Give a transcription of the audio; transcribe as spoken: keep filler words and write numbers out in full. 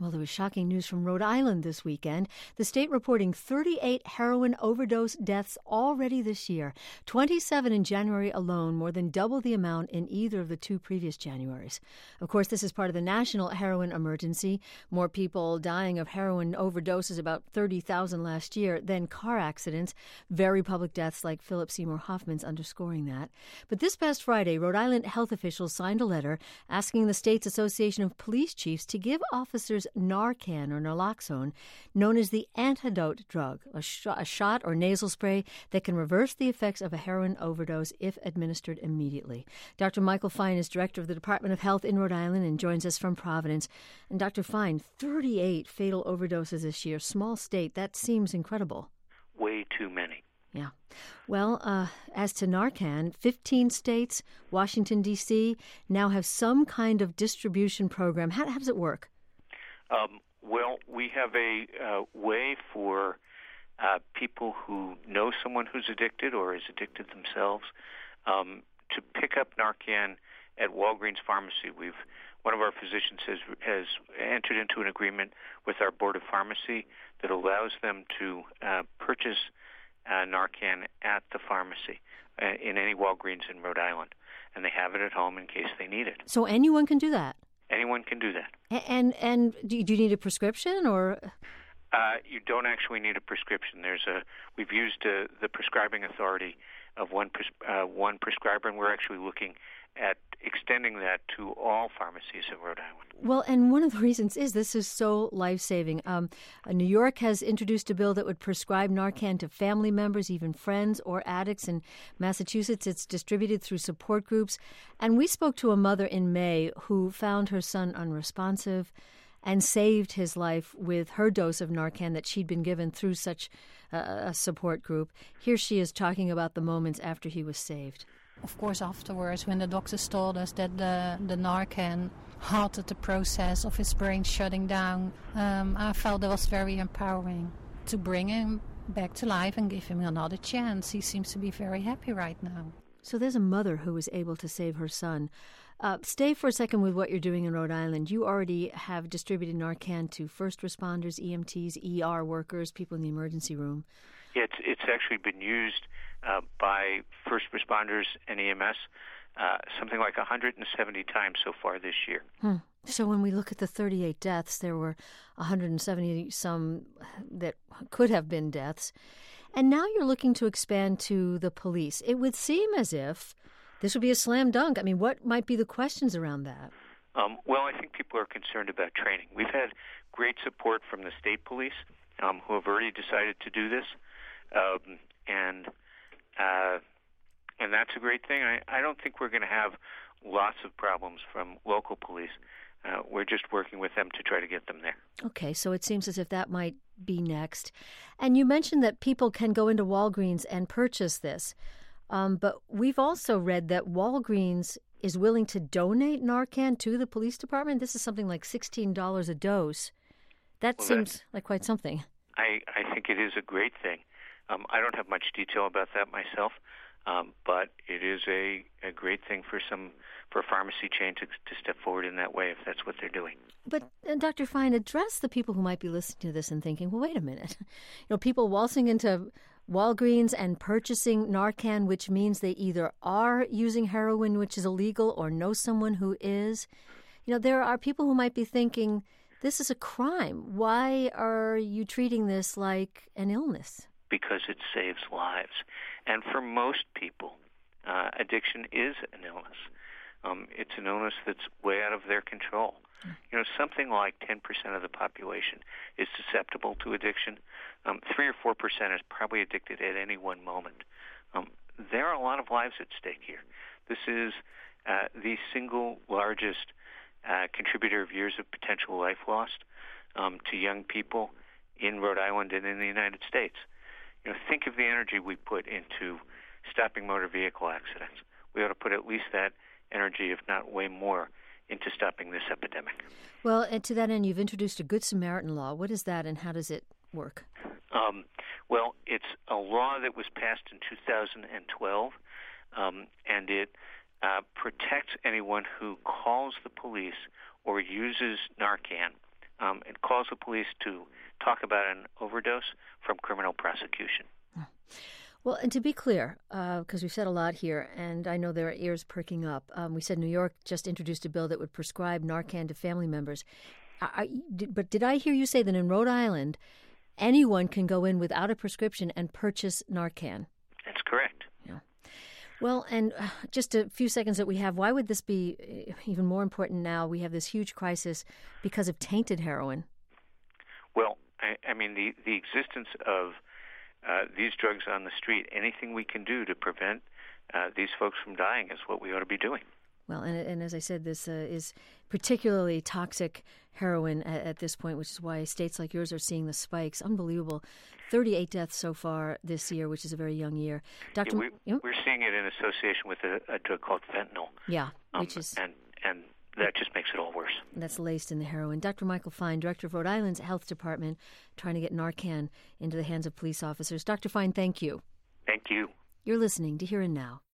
Well, there was shocking news from Rhode Island this weekend. The state reporting thirty-eight heroin overdose deaths already this year. twenty-seven in January alone, more than double the amount in either of the two previous Januaries. Of course, this is part of the national heroin emergency. More people dying of heroin overdoses, about thirty thousand last year, than car accidents. Very public deaths like Philip Seymour Hoffman's underscoring that. But this past Friday, Rhode Island health officials signed a letter asking the state's Association of Police Chiefs to give officers Narcan or naloxone, known as the antidote drug, a, sh- a shot or nasal spray that can reverse the effects of a heroin overdose if administered immediately. Doctor Michael Fine is director of the Department of Health in Rhode Island and joins us from Providence. And Doctor Fine, thirty-eight fatal overdoses this year, small state, that seems incredible. Way too many. Yeah. Well, uh, as to Narcan, fifteen states, Washington, D C, now have some kind of distribution program. How, how does it work? Um, well, we have a uh, way for uh, people who know someone who's addicted or is addicted themselves um, to pick up Narcan at Walgreens Pharmacy. We've one of our physicians has has entered into an agreement with our Board of Pharmacy that allows them to uh, purchase uh, Narcan at the pharmacy uh, in any Walgreens in Rhode Island, and they have it at home in case they need it. So anyone can do that? Anyone can do that. And and do you, do you need a prescription or? Uh, you don't actually need a prescription. There's a we've used uh, the prescribing authority of one pres- uh, one prescriber, and we're actually looking at extending that to all pharmacies in Rhode Island. Well, and one of the reasons is this is so life-saving. Um, uh, New York has introduced a bill that would prescribe Narcan to family members, even friends or addicts. In Massachusetts, it's distributed through support groups. And we spoke to a mother in May who found her son unresponsive and saved his life with her dose of Narcan that she'd been given through such uh, a support group. Here she is talking about the moments after he was saved. Of course, afterwards, when the doctors told us that the, the Narcan halted the process of his brain shutting down, um, I felt it was very empowering to bring him back to life and give him another chance. He seems to be very happy right now. So there's a mother who was able to save her son. Uh, stay for a second with what you're doing in Rhode Island. You already have distributed Narcan to first responders, E M Ts, E R workers, people in the emergency room. Yeah, it's, it's actually been used uh, by first responders and E M S uh, something like one hundred seventy times so far this year. Hmm. So when we look at the thirty-eight deaths, there were one hundred seventy some that could have been deaths. And now you're looking to expand to the police. It would seem as if this would be a slam dunk. I mean, what might be the questions around that? Um, well, I think people are concerned about training. We've had great support from the state police um, who have already decided to do this. Um, and uh, and that's a great thing. I, I don't think we're going to have lots of problems from local police. Uh, we're just working with them to try to get them there. Okay, so it seems as if that might be next. And you mentioned that people can go into Walgreens and purchase this. Um, but we've also read that Walgreens is willing to donate Narcan to the police department. This is something like sixteen dollars a dose. That well, seems that, like quite something. I, I think it is a great thing. Um, I don't have much detail about that myself, um, but it is a, a great thing for some for a pharmacy chain to, to step forward in that way if that's what they're doing. But, uh, Doctor Fine, address the people who might be listening to this and thinking, well, wait a minute. You know, people waltzing into Walgreens and purchasing Narcan, which means they either are using heroin, which is illegal, or know someone who is. You know, there are people who might be thinking, this is a crime. Why are you treating this like an illness? Because it saves lives. And for most people, uh, addiction is an illness. Um, it's an illness that's way out of their control. Mm. You know, something like ten percent of the population is susceptible to addiction. Um, three or four percent is probably addicted at any one moment. Um, there are a lot of lives at stake here. This is uh, the single largest uh, contributor of years of potential life lost um, to young people in Rhode Island and in the United States. You know, think of the energy we put into stopping motor vehicle accidents. We ought to put at least that energy, if not way more, into stopping this epidemic. Well, and to that end, you've introduced a Good Samaritan law. What is that, and how does it work? Um, well, it's a law that was passed in two thousand twelve, um, and it uh, protects anyone who calls the police or uses Narcan Um, it calls the police to talk about an overdose from criminal prosecution. Well, and to be clear, because uh, we've said a lot here, and I know there are ears perking up, um, we said New York just introduced a bill that would prescribe Narcan to family members. I, did, but did I hear you say that in Rhode Island, anyone can go in without a prescription and purchase Narcan? That's correct. Yeah. Well, and uh, just a few seconds that we have, why would this be even more important now? We have this huge crisis because of tainted heroin. Well, I, I mean, the, the existence of uh, these drugs on the street, anything we can do to prevent uh, these folks from dying is what we ought to be doing. Well, and, and as I said, this uh, is particularly toxic heroin at, at this point, which is why states like yours are seeing the spikes. Unbelievable. thirty-eight deaths so far this year, which is a very young year. Doctor Yeah, we, yep. We're seeing it in association with a, a drug called fentanyl. Yeah, um, which is... And, and that just makes it all worse. That's laced in the heroin. Doctor Michael Fine, Director of Rhode Island's Health Department, trying to get Narcan into the hands of police officers. Doctor Fine, thank you. Thank you. You're listening to Here and Now.